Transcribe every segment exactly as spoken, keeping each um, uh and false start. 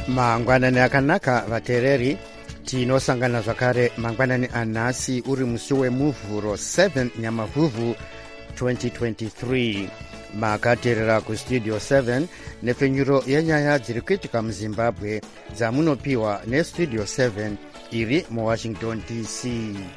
mangwanani akanaka vateereri, tinosangana zvakare mangwanani anhasi uri musi wemuvhuro seven nyamavhuvhu twenty twenty-three. makateerera kustudio seven nepfenyuro yenyaya dziri kuitika muzimbabwe dzamunopiwa nestudio seven iri muwashington D C.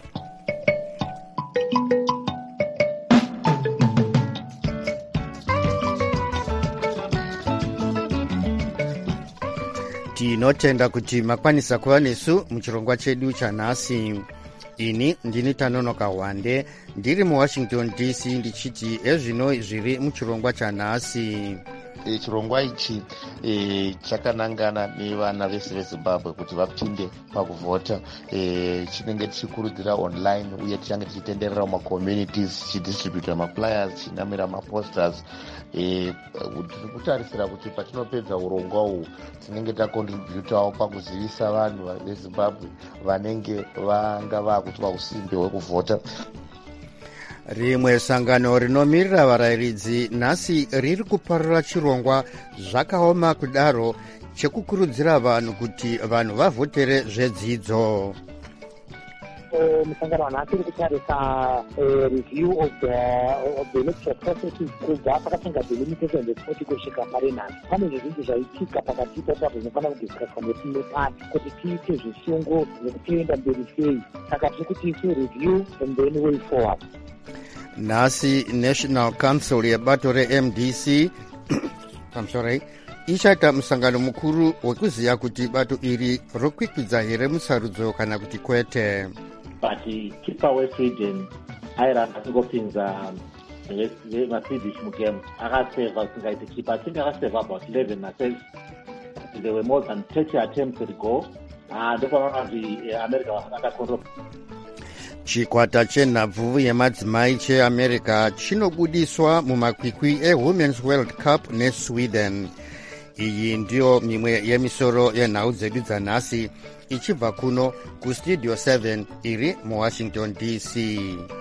tinotenda kuti makwanisa kuva nesu muchirongwa chedu chanhasi. ini ndini Tanonoka Wande ndiri muwashington D C ndichiti ezvino zviri muchirongwa chanhasi. E, chirongwa ichi e, chakanangana nevana vese vezimbabwe kuti vapinde pakuvhota. e, chinenge tichikurudzira online uye tichange tichitenderera mumacommunities tichidistributa maflyers tichinamira maposters. e, tiri kutarisira kuti patinopedza urongwa uhu tinenge takontributawo pakuzivisa vanhu vezimbabwe vanenge vanga vakuitwa usimbe hwekuvhota. rimwe sangano rinomirira varayiridzi nhasi riri kuparura chirongwa zvakaoma kudaro chekukurudzira vanhu kuti vanhu vavhotere zvedzidzo. musangano wanhasi uri kutarisa review of the of the electoral processes kubva pakatenga delimitation report kusvika pari nhasi. pane zvizhinji zvaitika pakati pepa zvinofanira kudiscusswa nepine pati kuti tiite zvisungo nekutoenda mberi sei. saka tiri kuti isu review and then way forward. nhasi national council yebato re-M D C I'm sorry ichaita musangano mukuru wekuziva kuti bato iri rokwikwidza here musarudzo kana kuti kwete. but keeper weSweden airamba kungopinza maswedish mugame akaseva singaite keeper I think akaseva about eleven asaves. There were more than thirty attempts to go. ndopanoona kuti america vakakontrol. chikwata chenhabvu yemadzimai cheamerica chinobudiswa mumakwikwi eWomen's World Cup neSweden. iyi ndiyo mimwe yemisoro yenhau dzedu dzanhasi ichibva kuno kustudio seven iri muwashington D C.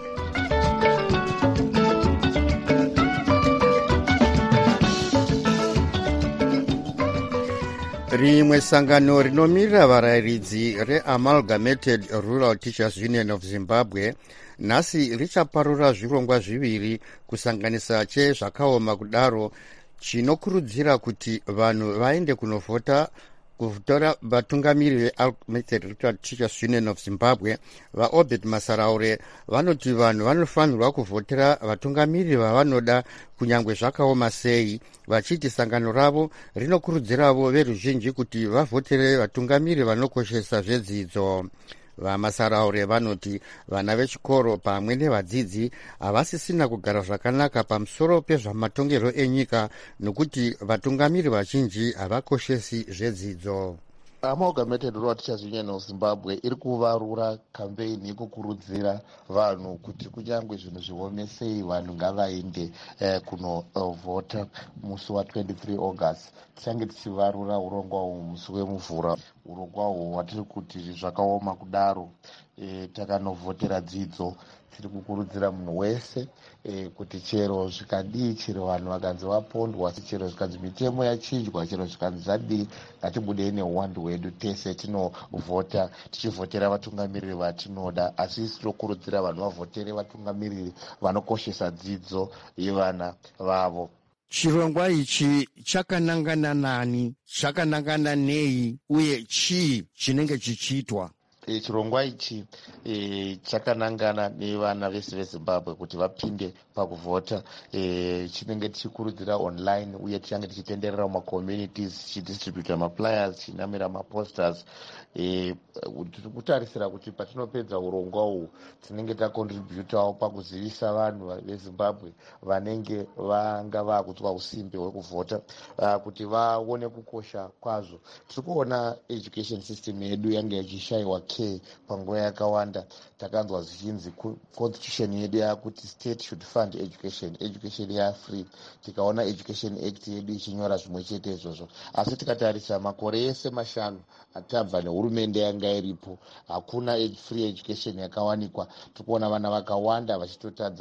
rimwe sangano rinomirira varayiridzi reAmalgamated Rural Teachers Union of Zimbabwe nhasi richaparura zvirongwa zviviri kusanganisa chezvakaoma kudaro chinokurudzira kuti vanhu vaende kunovhota kutora vatungamiri veAmalgamated Rural Teachers Union of Zimbabwe. vaObed Masaraure vanoti vanhu vanofanirwa kuvhotera vatungamiri vavanoda kunyange zvakaoma sei, vachiti sangano ravo rinokurudziravo veruzhinji kuti vavhotere vatungamiri vanokoshesa zvedzidzo. vamasaraure vanoti vana vechikoro pamwe nevadzidzi havasisina kugara zvakanaka pamusoro pezvamatongerwo enyika nokuti vatungamiri vazhinji havakoshesi zvedzidzo. Amalgamated Rural Teachers Union of Zimbabwe iri kuvarura kampeini yekukurudzira vanhu kuti kunyange zvinhu zviome sei vanhu ngavaende eh, kunovhota musi wa twenty-three August. tichange tichivarura urongwa uhu musi wemuvhura. urongwa uhu watiri kuti zvakaoma kudaro e, takanovhotera dzidzo. tiri kukurudzira munhu wese e, kuti chero zvikadii chero vanhu vakanzi vapondwa chero zvikanzi mitemo yachinjwa chero zvikanzi zvadii ngatibudei neuwandu hwedu tese tinovhota tichivhotera vatungamiriri vatinoda. asi isi tinokurudzira vanhu vavhotere vatungamiriri vanokoshesa dzidzo yevana vavo. chirongwa ichi chakanangana nani, chakanangana nei uye chii chinenge chichiitwa? E, chirongwa ichi e, chakanangana nevana vese vezimbabwe kuti vapinde pakuvhota. e, chinenge tichikurudzira online uye tichange tichitenderera mumacommunities tichidistributa maflyers tichinamira maposters. e, tiri kutarisira kuti patinopedza urongwa uhu tinenge takontributawo pakuzivisa vanhu vezimbabwe vanenge vanga vakuitwa usimbe hwekuvhota uh, kuti vaone kukosha kwazvo. tiri kuona education system yedu yange yachishayiwa k panguva yakawanda. takanzwa zvichinzi constitution yedu yakuti state should fund education, education yafree. tikaona education act yedu ichinyora zvimwe chete izvozvo. asi tikatarisa makore ese mashanu atabva nehurumende yanga iripo hakuna free education yakawanikwa. tikuona vana vakawanda vachitotadza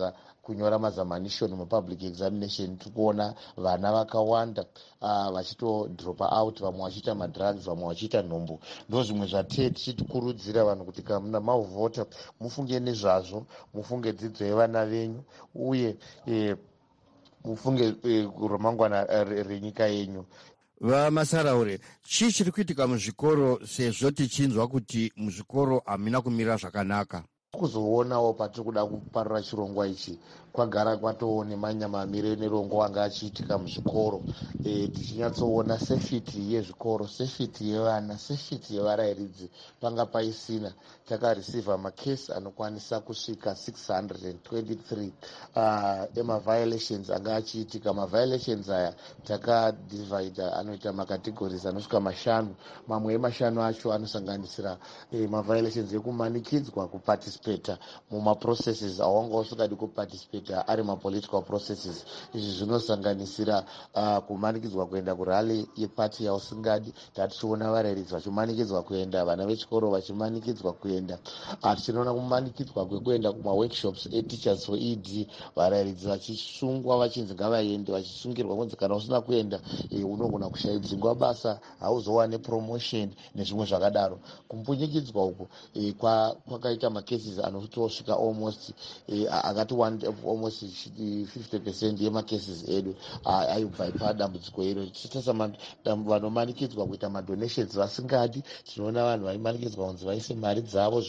kunyora mazamanishoni mupublic examination tiri kuona vana vakawanda uh, vachitodropa out, vamwe vachiita madrugs, vamwe vachiita nhumbu. Ndo zvimwe zvatee tichitikurudzira vanhu kuti kana mavhota mufunge nezvazvo, mufunge dzidzo yevana venyu uye eh, mufunge eh, ramangwana renyika yenyu. vaMasaraure, chii chiri kuitika muzvikoro sezvo tichinzwa kuti muzvikoro hamina kumira zvakanaka? Kuzoonawo patiri kuda kuparura chirongwa ichi kwagara kwatoo nemanyamamiriro nerongwa anga achiitika muzvikoro, e, tichinyatsoona sefiti yezvikoro, sefiti yevana, sefiti yevarairidzi panga paisina. Takareceiva makesi anokwanisa kusvika six hundred twenty-three uh, emaviolations anga achiitika. Maviolations aya takadivhaidha anoita macategories anosvika mashanu. Mamwe emashanu acho anosanganisira e, maviolations ekumanikidzwa kuparticipata mumaprocesses awanga usingadi kuparticipata ari mapolitical processes. Izvi zvinosanganisira uh, kumanikidzwa kuenda kurali yepati yausingadi. Tatichiona varairidzi vachimanikidzwa kuenda, vana vechikoro vachimanikidzwa kuenda, tichinoona kumanikidzwa kwekuenda kumaworkshops eteachers for E D, varairidzi vachisungwa vachinzi ngavaende, vachisungirwa kunzi kana usina kuenda e, unogona kushaidzingwa basa, hauzowane promotion nezvimwe zvakadaro. Kumbunyikidzwa uku e, kwakaita macases anotosvika almost e, akati almost fifty percent yemacases edu ayobva ipadambudziko iro. Tichitasa vanomanikidzwa kuita madonations vasingadi, tinoona vanhu vaimanikidzwa kunzi vaise mari dzavo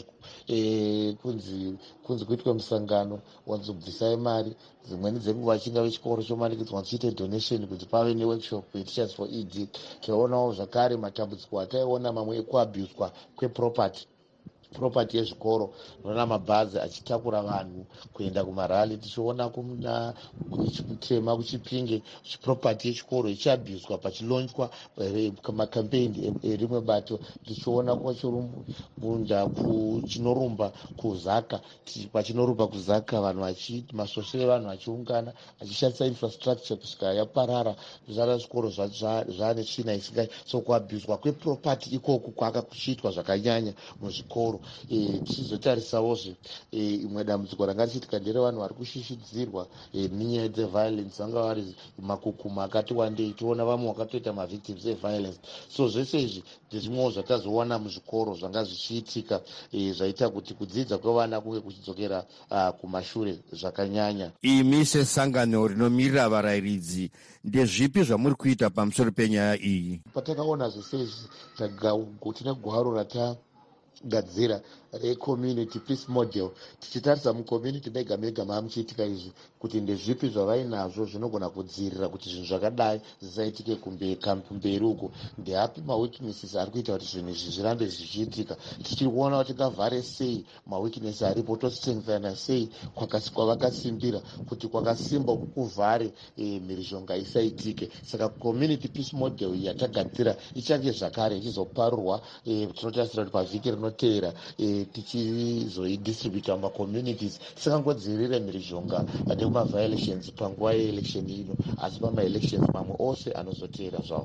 e, kunzi kunzi kuitwe musangano wanzi kubvisai mari. Dzimweni dzenguva vachinga vechikoro chomanikidzwa chiite donation kuti pave neworkshop yeteachers for E D. Tinoonawo zvakare matambudziko ataiona mamwe ekuabuswa kweproperty property yezvikoro. Unoona mabhazi achitakura vanhu kuenda kumarali. Tichiona kuna kuchitema kuchipinge property yechikoro ichiabuswa pachilonjwa makampeini erimwe bato. Tichiona kwachirumbunda kuchinorumba kuzaka, pachinorumba kuzaka vanhu vachi masosho evanhu vachiungana vachishandisa infrastructure kusvika yaparara. Zvara zvikoro zvane tsvina isingai. So kuabuswa kweproperty ikoku kwaka kuchiitwa zvakanyanya muzvikoro. E, tichizotarisawozve e, imwe dambudziko ranga richiitika nderevanhu vari kushishidzirwa e, nenyaya dzeviolence, vanga vari makukuma akati wandei. Tiona vamwe vakatoita mavictims eviolence. So zvese izvi ndezvimwewo zvatazoona muzvikoro zvanga zvichiitika e, zvaita kuti kudzidza kwevana kunge kuchidzokera uh, kumashure zvakanyanya. Imi sesangano rinomirira varairidzi, ndezvipi zvamuri kuita pamusoro penyaya iyi? Patakaona zvese izvi tina gwaro rata gadzira recommunity peace model, tichitarisa mucommunity mega mega maamuchiitika izvi kuti ndezvipi zvavainazvo zvinogona kudzivirira kuti zvinhu zvakadai zvisaitike kumberi uko. Ndeapi maweaknesses ari kuita kuti zvinhu izvi zvirambe zvichiitika? Tichiri kuona kuti tingavhare sei maweakness aripo, tostrengthana sei kwavakasimbira kuti kwakasimba kuvhare e, mhirizhonga isaitike. Saka community peace model iyi yatagadzira ichange zvakare ichizoparurwa e, tinotarisira kuti pavhiki rinoteera e, tichizoidistributa mumacommunities tisingangodzivirire mhirizhonga nekumaviolations panguva yeelection ino, asi pamaelections mamwe ose anozoteera zvavo.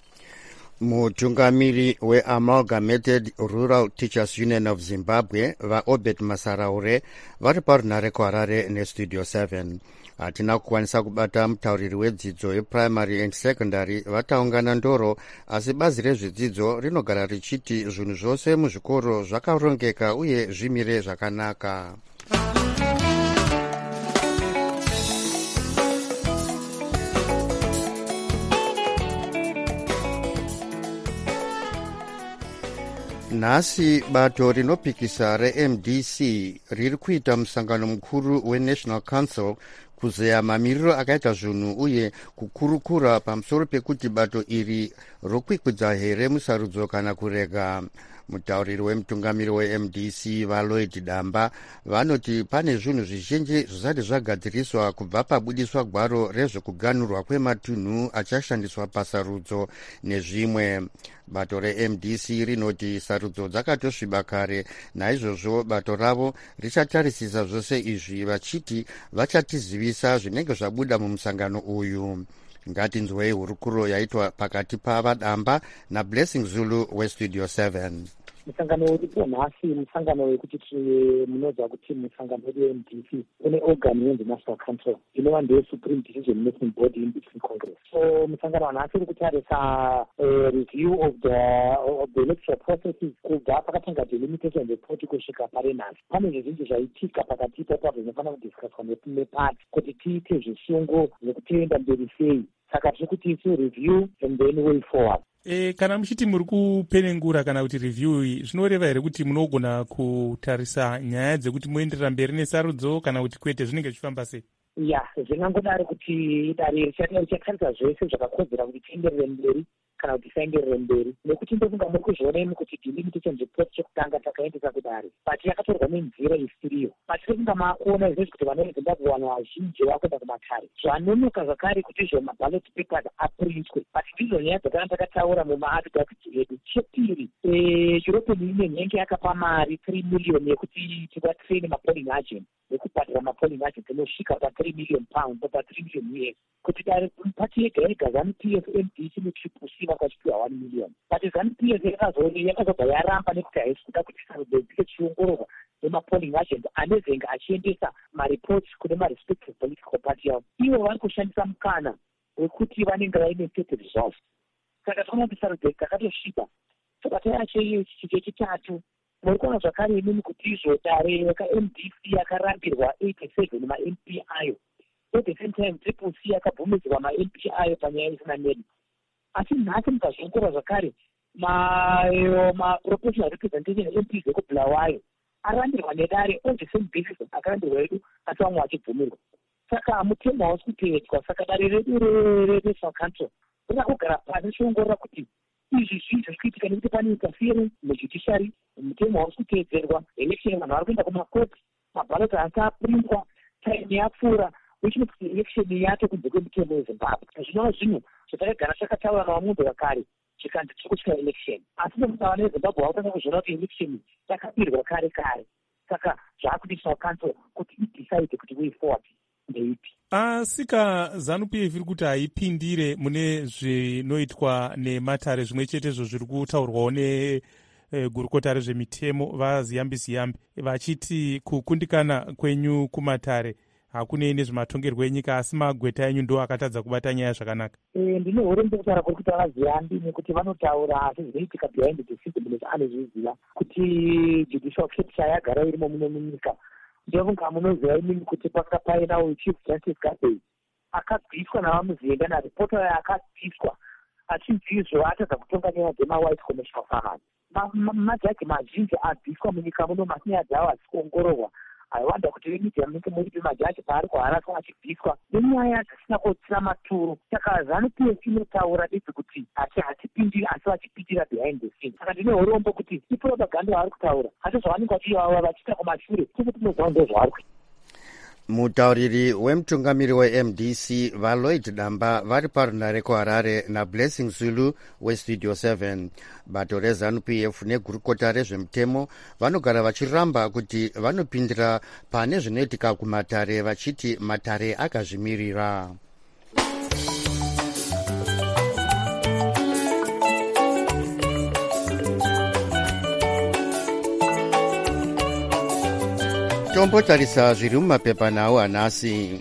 Mutungamiri weAmalgamated Rural Teachers Union of Zimbabwe vaObed Masaraure vari parunhare kuHarare nestudio seven. Hatina kukwanisa kubata mutauriri wedzidzo yeprimary and secondary vataungana ndoro, asi bazi rezvidzidzo rinogara richiti zvinhu zvose muzvikoro zvakarongeka uye zvimire zvakanaka. Nhasi bato rinopikisa reM D C riri kuita musangano mukuru weNational Council kuzeya mamiriro akaita zvinhu uye kukurukura pamusoro pekuti bato iri rokwikwidza here musarudzo kana kurega. Mutauriri wemutungamiri weM D C vaLloyd Damba vanoti pane zvinhu zvizhinji zvisati zvagadziriswa kubva pabudiswa gwaro rezvekuganhurwa kwematunhu achashandiswa pasarudzo nezvimwe. Bato reM D C rinoti sarudzo dzakatosviba kare, naizvozvo bato ravo richatarisisa zvose izvi vachiti vachatizivisa zvinenge zvabuda mumusangano uyu. Ngatinzwei hurukuro yaitwa pakati pavaDamba naBlessing Zulu westudio seven. musangano uripo nhasi musangano wekuti munoziva kuti musangano wedu we-M D C une organ yenzi National Council inova ndeye-Supreme Decision Making Body in between Congress. So musangano wanhasi uri kutarisa review of the of the electoral processes kubva pakatanga delimitation report kusvika parenhasi. Pane zvizhinji zvaitika pakati ipapo zvinofanira kudiscusswa nepati kuti tiite zvisungo zvekutoenda mberi sei. Saka tiri kuti isi review and then way forward. E, kana muchiti muri kupenengura kana kuti review iyi zvinoreva here kuti munogona kutarisa nyaya dzekuti moenderera mberi nesarudzo kana kuti kwete zvinenge zvichifamba sei? Ya, zvingangodaro kuti dare richatarisa zvese zvakakodzera kuti tienderere mberi kana kuti tisaenderere mberi, nekuti ndofunga muri kuzvioneni kuti delimitation report chekutanga takaendesa kudare pati yakatorwa nenzira isiriyo. Pati rekunga makuona izvezvi kuti vana vezimbabwe vanhu vazhinji vakuenda kumatare zvanonoka zvakare kuti izvo maballot papers aprintwe. Pati ndizvo nyaya dzakanga takataura mumaadvocacy edu. Chepiri, European Union yange yakapa mari three million yekuti tivatrain mapolling agent nekubhadhira mapolling agent inosvika pa three million pounds pa three million U S kuti dare pati yega yega ZANU-P F M D C netriple C vakachipiwa one million. But ZANU-P F yakazobva yaramba nekuti haisi kuda kuti sarudzo dzike chiongororwa nemapolling agent anezenga achiendesa mareports kune marespective political party yavo. Ivo vari kushandisa mukana wekuti vanenge vaine state results. Saka tinoona kuti sarudzo dzakatosviba. Saka toyache chechitatu muri kuona zvakare imini kuti izvo dare yaka-M D C yakarambirwa eighty-seven ma-M P ayo. At the same time triple C yakabvumidzwa ma-M P ayo panyaya isina medi. Asi nhasi mukazviongorora zvakare ma-proportional representation M Ps ekubhulawayo arambirwa nedare on the same basis akarambirwa edu asi vamwe vachibvumirwa. Saka mutemo hausi kuteedzwa. Saka dare redu re-National Council rina kugara pasi chiongorora kuti izvi zvii zviri kuitika nekuti pane interference mujudiciary, mutemo hausi kuteedzerwa, election vanhu vari kuenda kumakoti, maballot haasi aprintwa, time yapfuura, which means kuti election yacho kunze kwemutemo weZimbabwe. Zvinova zvinhu zvatakagara takataura navamundu vakare chikanzi tiri kusvika election. Asi nemusava neZimbabwe vakutanga kuzviona kuti election yakapirwa kare kare. Saka zvaakuti National Council kuti idecide kuti way forward ndeipi. Asika ZANU-P F iri kuti haipindire mune zvinoitwa nematare zvimwe chetezvo zviri kutaurwawo negurukota rezvemitemo vaZiyambi Ziyambi vachiti kukundikana kwenyu kumatare hakunei nezvematongerwo enyika asi magweta enyu ndo akatadza kubata nyaya zvakanaka. Ndine huremu kutaura kuri kuti vaZiyambi nekuti vanotaura asi zvinoitika behind the system kuti anozviziva kuti judicial capture yagara irimo muno munyika. Ndofunga munoziva imini kuti panga painawo Chief Justice Gabey akabviswa navamuzienda naripota yayo akabviswa achinzizvo atadza kutonga nyaya dzema-white commercial farmers. Majaji mazhinji abviswa munyika muno asi nyaya dzavo hadzikuongororwa. aiwanda kuti vemedia munenge muripi majaji paari kuharaswa achibviswa nenyaya dzisina kotsina maturo. Saka ZANU-P F inotaura bedzi kuti hati hatipindiri asi vachipindira behind the scene. Saka ndine urombo kuti ipropaganda yavari kutaura asi zvavanenge vachiita kumashure tikuti tinoziva ndozvavari kuita. Mutauriri wemutungamiri we-M D C vaLloyd Damba vari parunare kuHarare naBlessing Zulu weStudio seven. Bato reZANU-P F negurukota rezvemutemo vanogara vachiramba kuti vanopindira pane zvinoitika kumatare vachiti matare akazvimirira. Tombotarisa zviri mumapepa nawo anasi.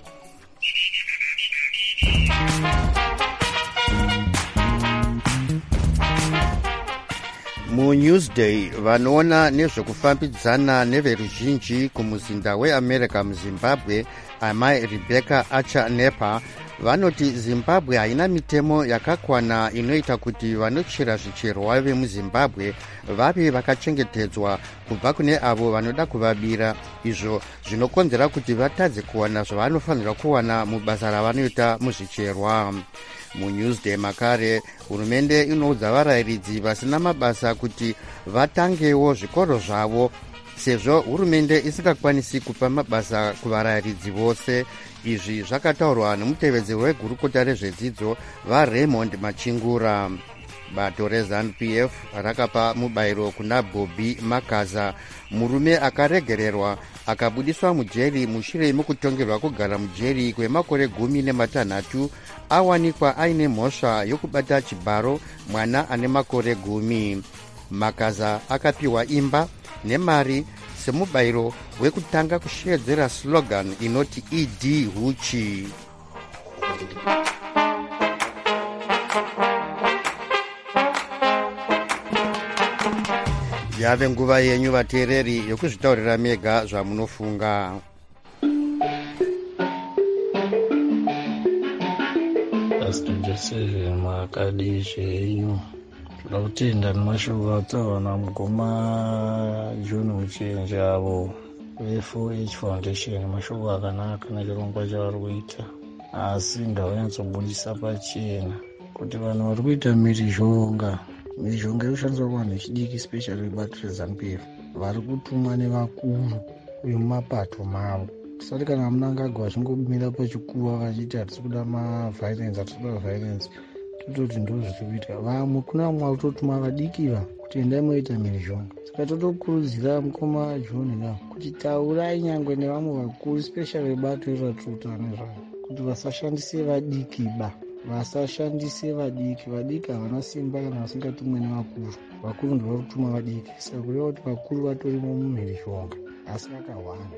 MuNewsday vanoona nezvekufambidzana neveruzhinji kumuzinda weAmerica muZimbabwe amai Rebecca Archer Nepa vanoti Zimbabwe haina mitemo yakakwana inoita kuti vanochera zvicherwa vemuZimbabwe vave vakachengetedzwa kubva kune avo vanoda kuvabira, izvo zvinokonzera kuti vatadze kuwana zvavanofanira kuwana mubasa ravanoita muzvicherwa. MuNewsday makare hurumende inoudza varayiridzi vasina mabasa kuti vatangewo zvikoro zvavo sezvo hurumende isingakwanisi kupa mabasa kuvarayiridzi vose. Izvi zvakataurwa nemutevedzeri wegurukota rezvedzidzo vaRaymond Machingura. Bato reZANU-P F rakapa mubayiro kuna Bobby Makaza, murume akaregererwa akabudiswa mujeri mushure mokutongerwa kugara mujeri kwemakore gumi nematanhatu awanikwa aine mhosva yokubata chibharo mwana ane makore gumi. Makaza akapiwa imba nemari semubayiro wekutanga kushedzera slogan inoti Idi Huchi. Yave nguva yenyu vateereri yokuzvitaurira mega zvamunofunga. Pasitujoseve makadi zvenyu toda kutenda nemashuva atawana mugoma John Uchenje avo ve four H Foundation, mashuva akanaka nechirongwa chavari kuita, asi ndavanyatsobudisa pachena kuti vanhu vari kuita mhirizhonga mhirizhonga inoshandiswa kuvanhu vechidiki specially vebato reZANU-P F vari kutumwa nevakuru vemumapato mavo. Kusati kana munangagwa zvingomira pachikuva vachiti hatisi kuda maviolence hatisi kuda violence, tototi ndo zviri kuitika. Vamwe kuna vamwe vari kutotuma vadikiva kuti endai moita mhirizhonga. Saka totokurudzira mukoma John na kuti taurai nyangwe nevamwe vakuru specially vebato rezveutano zvavo kuti vasashandise vadikiba, vasashandise vadiki. Vadiki havana simba kana vasingatumwe nevakuru. Vakuru ndo vari kutuma vadiki. Saka kureva kuti vakuru vatorimo mumhirizhonga asi vakawanda.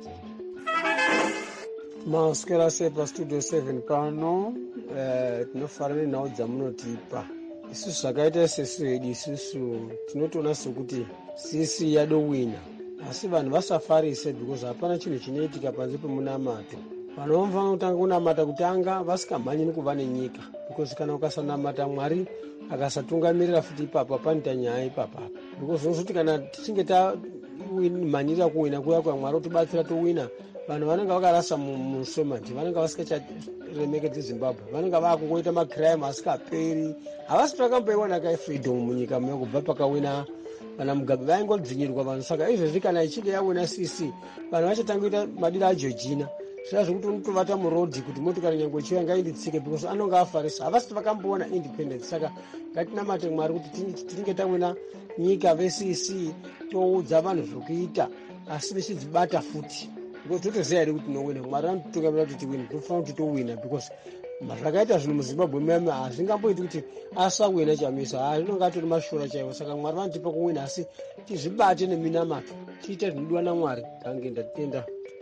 Maoswera sepa studio seven pano eh, tinofanira nenhau dzamunotipa. Isusu zvakaita sesu hedu isusu tinotoona sekuti sisi yadowina, asi vanhu vasafarise because hapana chinhu chinoitika panze pemunamato. Vanhu vanofanira kutanga kunamata kutanga vasikamhanyi nekuva nenyika, because kana ukasanamata Mwari akasatungamirira futi ipapo hapanoita nyaya ipapo, because unozoti kana tichinge tamhanyirira kuwina kuya kwaMwari otibatsira towina, vanhu vanenge vakarasa musomati, vanenge vasingacharemekedzi Zimbabwe, vanenge vakungoita macrime asikaperi, havasi takamboiwana kai freedom munyika muyo kubva pakawina kana Mugabe, vaingodzvinyirwa vanhu. Saka izvezvi kana ichinge yawina C C vanhu vachatangoita madira aJorgina, zvira zvekuti unotovata murodhi kuti motokari nyange ichiuya ngainditsike because anonga afarisa, havasi vakamboona independence. Saka ngatinamate Mwari kuti tinenge tawina nyika ve-C C toudza vanhu zvokuita asi vechidzibata futi, because totoziva here kuti tinowina. Mwari anotitungamira kuti tiwine, tofanira kuti towina because zvakaita zvinhu muZimbabwe muyame hazvingamboiti kuti asawina chamisa, ha zvinonge atori mashora chaivo. Saka Mwari vanotipa kuwina asi tizvibate neminamato, tiite zvinodiwa naMwari. Kange ndatenda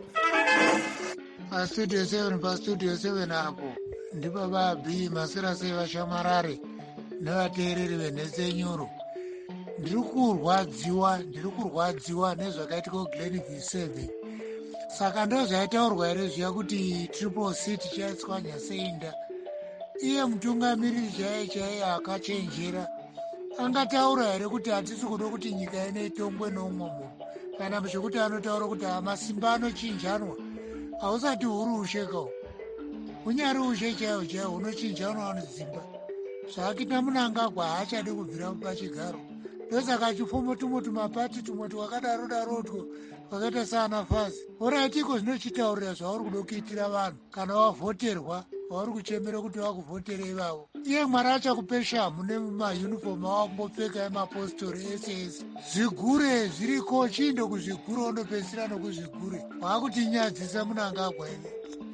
pastudio seven pastudio seven apo ndipo vabi masira sei vashamarare nevateereri venhesenyuro. Ndiri kurwadziwa ndiri kurwadziwa nezvakaitika kuGlenville seven. Saka ndo zvaitaurwa here zviya kuti triple C tichaitswanya seinda. Iye mutungamiriri chaiye chaiye akachenjera angataura here kuti hatisi kuda kuti nyika ine itongwe neumwe munhu, kana zvekuti anotaura kuti masimba anochinjanwa. Hausati huri ushe kawo, unyari ushe chaiwo chaiwo unochinjanwa nedzimba. Zvakita Munangagwa haachade kubvira pachigaro, ndosaka chipfumo tumwe tumapati tumwe twakadaro darotwo twakaita saana Fazi. Oraitiko zvinochitaurira zvauri kuda kuitira vanhu kana wavhoterwa, wauri kuchemera kuti vakuvhotere ivavo. Iye Mwari achakupe shamu nemayunifomu awangopfeka emapostori ese ese. Zvigure zviriko, chindo kuzvigure undopedzisira nokuzvigure. Waakutinyadzisa Munangagwa ine.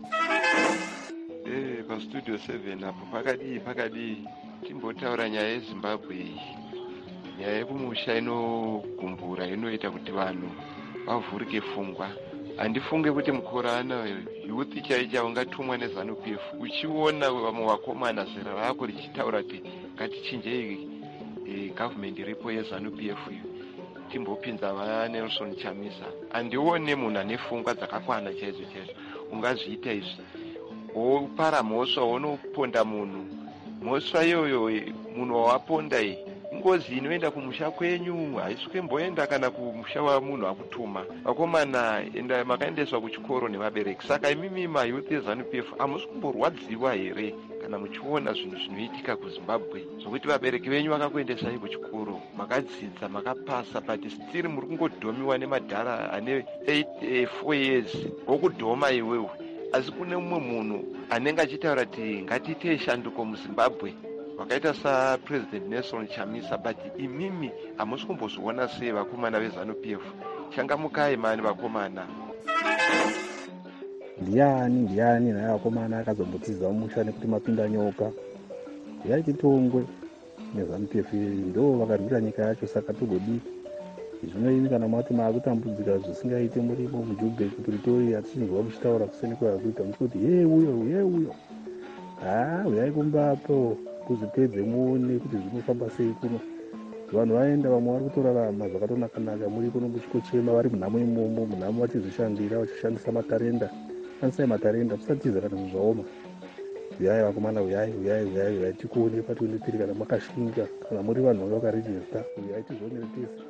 Eh, pastudio seven apo pakadii pakadii timbotaura nyaya yeZimbabwe iyi. Nyaya yekumusha inogumbura inoita kuti vanhu vavhurike pfungwa. Handifunge kuti mukore ano youth chaicha ungatumwa neZANU-P F uchiona vamwe vakomana zera rako richitaura kuti ngatichinjei e, government iripo yeZANU-P F iyo timbopinza vaNelson Chamisa. Handione munhu ane pfungwa dzakakwana chaizvo chaizvo ungazviita izvi. Wopara mhosva unoponda munhu, mhosva iyoyo munhu wawaponda iyi ngozi inoenda kumusha kwenyu, haisi kwemboenda kana kumusha wamunhu akutuma. Vakomana enda makaendeswa kuchikoro nevabereki. Saka imimi mayouth eZANU-P F hamusi kumborwadziwa here kana muchiona zvinhu zvinoitika kuZimbabwe zvokuti vabereki venyu vakakuendesai kuchikoro, makadzidza makapasa, but still muri kungodhomiwa nemadhara ane four years wokudhoma iwewe. Asi kune mumwe munhu anenge achitaura kuti ngatiite shanduko muZimbabwe wakaita saPresident Nelson Chamisa, but imimi hamusi kumbozviona sei vakomana veZANU-P F. Changamukai mani vakomana. Ndiani ndiani naye vakomana akazombotizwa musha nekuti mapinda nyoka yaiti tongwe neZANU-P F ndo vakarwira nyika yacho, saka togodii. Zvinoini kana mati maakutambudzika zvisingaite muripo kuJoburg, kuPretoria, atichinzwa muchitaura kuseni kwavakuita muchikuti ye uyo ye uyo. Ah, uyai kumbapo kuzvipedze muone kuti zvinofamba sei kuno. Vanhu vaenda, vamwe vari kutorarama zvakatonaka-naka, muri kuno muchikochema vari munhamo imomo, munhamo vachizvishandira, vachishandisa matarenda. Shandisai matarenda, musatiza kana zvaoma. Uyai vakomana, uyai uyai uyai uyai tikuone patwende tiri kana makashinga, kana muri vanhu vanga vakarejesta, uyai tizonere tese.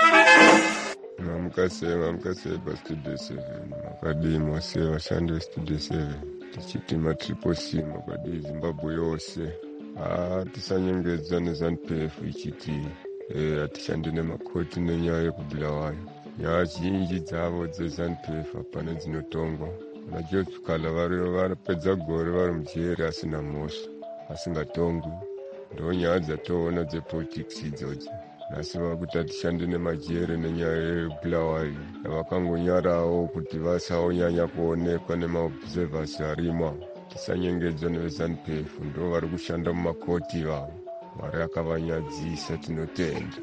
Mamukasei mamukasei pastudio seven makadii mose vashandi vestudio seven tichiti matriple c makadii Zimbabwe yose. Ah, tisanyengedza neZANU-P F ichiti hatishandi nemakoti nenyaya yekubulawayo. Nyaya zhinji dzavo dzeZANU-P F hapana dzinotongwa. VanaJosikala variyo varapedza gore vari mujeri asina mhosva, asingatongwi. Ndo nyaya dzatoona dzepolitics idzodzo. Nhasi vakuti hatishandi nemajere nenyaya yebulawayo. Vakangonyarawo kuti vasaonyanya kuonekwa nemaobservers arimo. Tisanyengedzwa neveZANU-P F, ndo vari kushanda mumakoti ivavo. Mwari akavanyadzisa, tinotenda.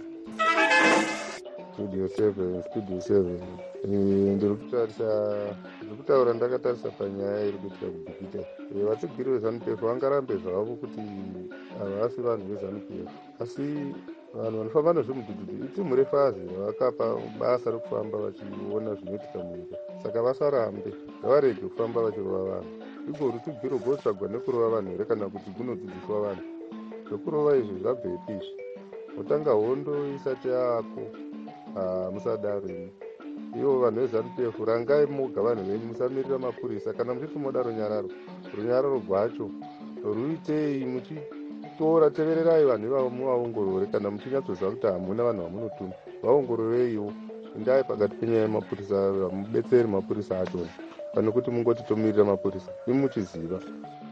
Studio seven, Studio seven. Ndiri kutarisa, ndiri kutaura ndakatarisa panyaya iri kuitira kubhikita. Vatsigiri veZANU-P F vangarambe zvavo kuti havasi vanhu veZANU-P F. Asi vanhu vanofamba nezvimudhudhudhu itimu refazi vakapa basa rekufamba vachiona zvinoitika munyika. Saka vasarambe, ngavarege kufamba vachirova vanhu. Iko rutsigiro gotsvagwa nekurova vanhu here kana kuti kunodzidziswa vanhu. Zvokurova izvi zvabvepi izvi? Mutanga hondo isati yako. Ah, musadaro ini. Ivo vanhu veZANU-P F rangai moga vanhu venyu, musamirira mapurisa. Kana muchiti moda runyararo, runyararo rwacho ruitei muchitora, tevererai vanhu ivavo muvaongorore. Kana muchinyatsozva kuti hamuna vanhu vamunotuma, vaongororeiwo. Endai pakati penyaya yemapurisa, mubetseri mapurisa achona, pane kuti mungoti tomirira mapurisa imuchiziva.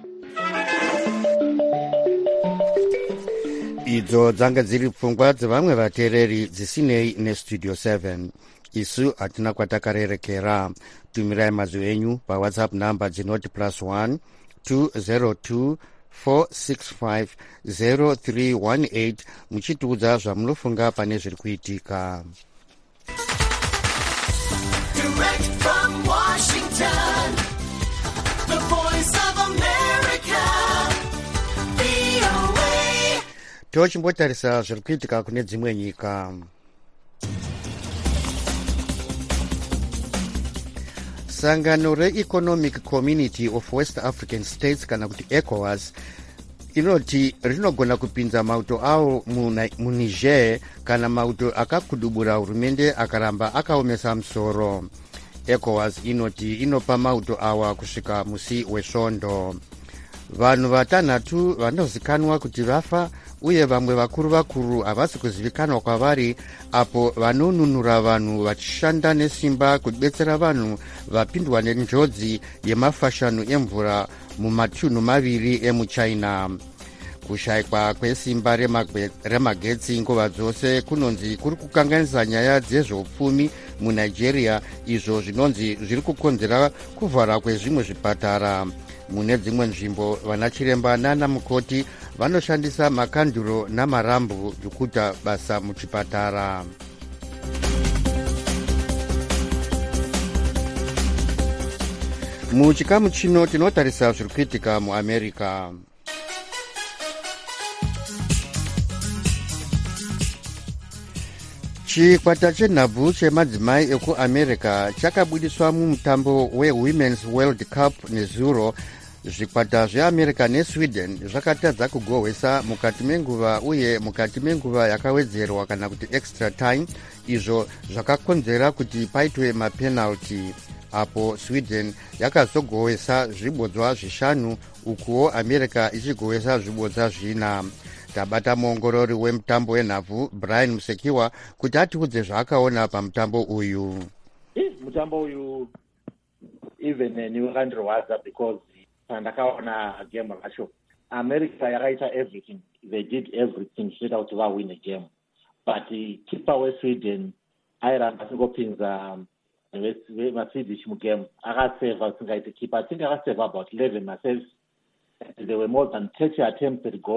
Idzo dzanga dziri pfungwa dzevamwe vateereri dzisinei nestudio seven. Isu hatina kwatakarerekera. Tumirai mazwi enyu pawhatsapp namba dzinoti plus one two zero two four six five zero three one eight muchitiudza zvamunofunga pane zviri kuitika. Direct from Washington, the voice of America, V O A. Tochimbotarisa zviri kuitika kune dzimwe nyika. Sangano re-Economic Community of West African States kana kuti ECOWAS inoti rinogona kupinza mauto awo muNiger kana mauto akakudubura hurumende akaramba akaomesa musoro. ECOWAS inoti inopa mauto awa kusvika musi wesvondo. Vanhu vatanhatu vanozikanwa kuti vafa uye vamwe vakuru vakuru havasi kuzivikanwa kwavari, apo vanonunura vanhu vachishanda nesimba kudetsera vanhu vapindwa nenjodzi yemafashanu emvura mumatunhu maviri emuchina. Kushayikwa kwesimba remagetsi nguva dzose kunonzi kuri kukanganisa nyaya dzezveupfumi muNigeria, izvo zvinonzi zviri kukonzera kuvhara kwezvimwe zvipatara. Mune dzimwe nzvimbo vanachiremba nana mukoti vanoshandisa makanduro namarambo ekuita basa muchipatara. Muchikamu chino tinotarisa zviri kuitika muAmerica. Chikwata chenhabvu chemadzimai ekuAmerica chakabudiswa mumutambo weWomen's World Cup nezuro. Zvikwata zveAmerica neSweden zvakatadza kugohwesa mukati menguva uye mukati menguva yakawedzerwa kana kuti extra time, izvo zvakakonzera kuti paitwe mapenalty, apo Sweden yakazogohwesa zvibodzwa zvishanu ukuwo America ichigohwesa zvibodzwa zvina. Tabata muongorori wemutambo wenhabvu Brian Musekiwa kuti atiudze zvaakaona pamutambo uyu. Mutambo uyu even niwakandirwadza because pandakaona game racho America yakaita everything, they did everything zvinoita kuti vawine game, but keeper weSweden airamba asingopinza vaSwedish mugame, akaseva singaiti keeper, I think akaseva about eleven saves. There were more than thirty attempts at goal,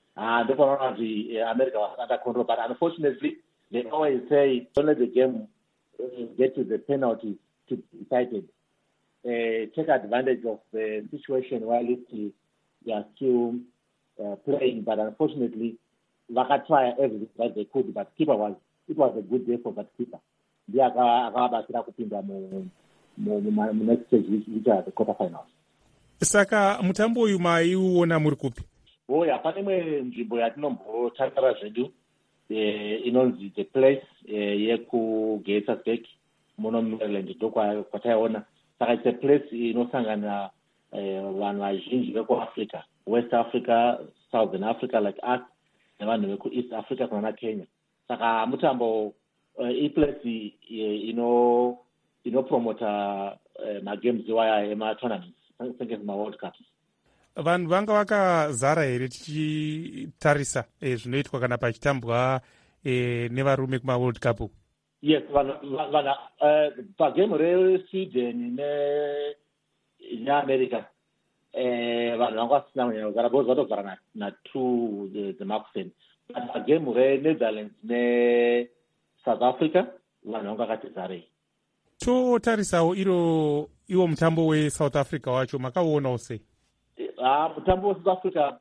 uh, ndopanoona kuti uh, America was under control. But unfortunately, they always say don't let the game uh, get to the penalty to be decided. Uh, take advantage of the situation while it, they are still uh, playing. But unfortunately, Vaka tried everything that they could. But keeper was it was a good day for that keeper. They are akabasira kupinda mu mu next stage, which are the quarterfinals. Saka mutambo uyu maiuona muri kupi? Oya, pane imwe nzvimbo yatinombotambira zvedu inonzi the place yekuGatersburg muno Maryland ndo kwataiona. Saka it's a place inosangana vanhu vazhinji vekuAfrica, West Africa, Southern Africa like us, nevanhu vekuEast Africa kuna Kenya. Saka mutambo iplace ino inopromota magames iwaya ema-tournaments sengezima-World Cups. Vanhu vanga vakazara here tichitarisa eh, zvinoitwa kana pachitambwa eh, nevarume kuma-World Cup? Yes, vanhu uh, pagame reSweden neAmerica eh, vanhu vanga vasina kunyanya kugara because vatogara natwo dzemakuseni. But pagame reNetherlands neSouth Africa vanhu vanga vakati zarei. Totarisawo iro iwo mutambo weSouth Africa wacho makauonawo sei? Ah, mutambo weSouth Africa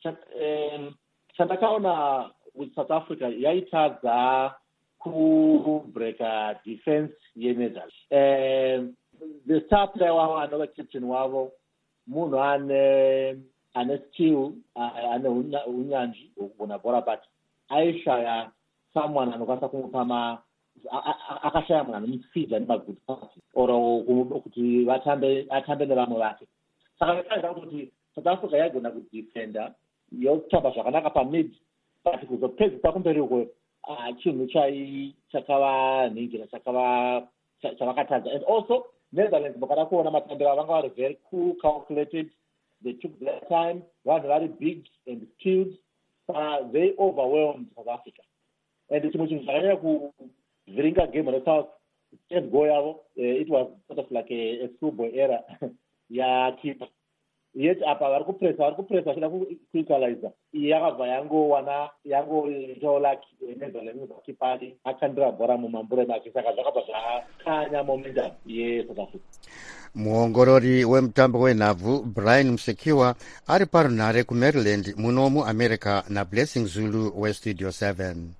chandakaona with South Africa yaitadza kubreaka defense yeNetherlands. Um, the star player wavo anova captain wavo munhu ane ane skill ane unyanzvi hwekugona bhora but aishaya someone anokwanisa kumupama akashaya munhu anomufidha nemagood passes or kuti vatambe atambe nevamwe vake. Saka ndakaita kuti South Africa yaigona kudefenda yotamba zvakanaka pamid but kuzopedzisa kumberi uko chinhu chakavanhingira chavakatadza. And also Netherlands mukada kuona matambiro vanga vari very cool, calculated, they took their time, vanhu vari big and skilled, uh, they overwhelmed South Africa. And chimwe chinhu chakanyanya kuvhiringa game resouth first goal yavo, it was sort of like a, a schoolboy error yakeeper. Yet apa vari kupresa vari kupresa vachida kuequalizer iyi yakabva yangowana yangoitawo lucky Netherlands vakipari akandira bhora mumambure make, saka zvakabva zvakanya momentum yeSouth Africa. Muongorori wemutambo wenhabvu Brian Msekiwa ari parunhare kuMaryland muno muAmerica naBlessing Zulu weStudio seven.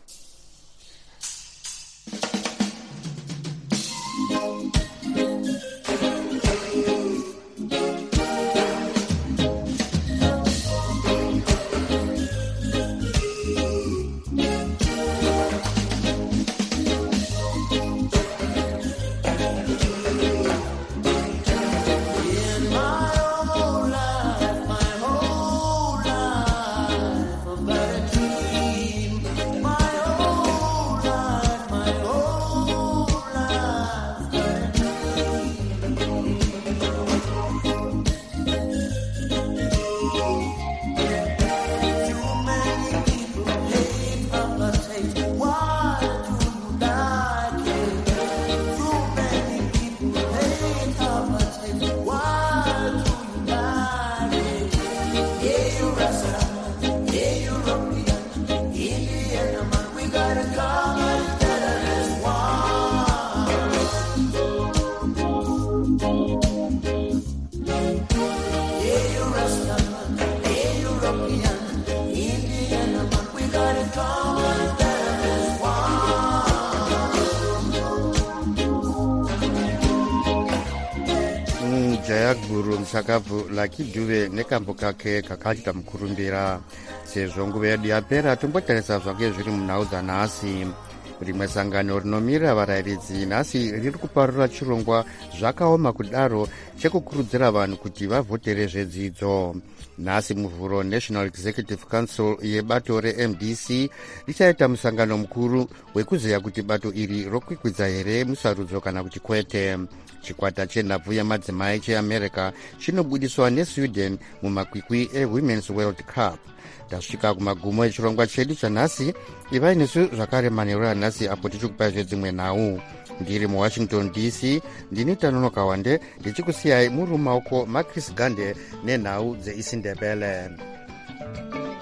Jayaguru Msakavu Lucky Dube nekambo kake kakachita mukurumbira. Sezvo nguva yedu yapera tombotarisa zvake zviri munhau dzanhasi. Rimwe sangano rinomira varayiridzi nhasi riri kuparura chirongwa zvakaoma kudaro chekukurudzira vanhu kuti vavhotere zvedzidzo. Nhasi muvhuro National Executive Council yebato reM D C richaita musangano mukuru wekuziya kuti bato iri rokwikwidza here musarudzo kana kuti kwete. Chikwata chenhabvu yamadzimai cheAmerica chinobudiswa neSweden mumakwikwi eWomen's World Cup. Tasvika kumagumo echirongwa chedu chanhasi. Ivai nesu zvakare manheru anhasi apo tichikupai zvedzimwe nhau. Ndiri muWashington D C ndini Tanonoka Wande ndichikusiyai muri mumaoko maChris Gande nenhau dzeIsindebele.